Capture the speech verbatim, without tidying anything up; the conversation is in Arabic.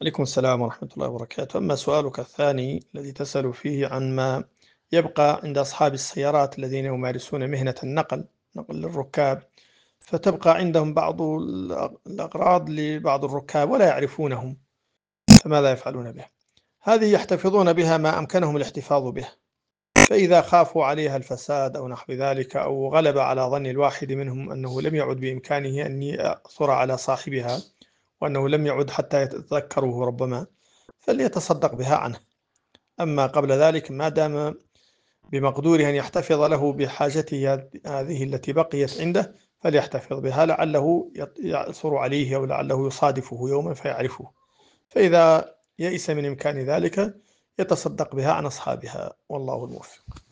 عليكم السلام ورحمة الله وبركاته. أما سؤالك الثاني الذي تسأل فيه عن ما يبقى عند أصحاب السيارات الذين يمارسون مهنة النقل نقل الركاب، فتبقى عندهم بعض الأغراض لبعض الركاب ولا يعرفونهم، فماذا يفعلون به؟ هذه يحتفظون بها ما أمكنهم الاحتفاظ به، فإذا خافوا عليها الفساد أو نحو ذلك أو غلب على ظن الواحد منهم أنه لم يعد بإمكانه أن يأثر على صاحبها وأنه لم يعد حتى يتذكره ربما، فليتصدق بها عنه. أما قبل ذلك ما دام بمقدوره أن يحتفظ له بحاجته هذه التي بقيت عنده فليحتفظ بها، لعله يعثر عليه أو لعله يصادفه يوما فيعرفه، فإذا يئس من إمكان ذلك يتصدق بها عن أصحابها، والله الموفق.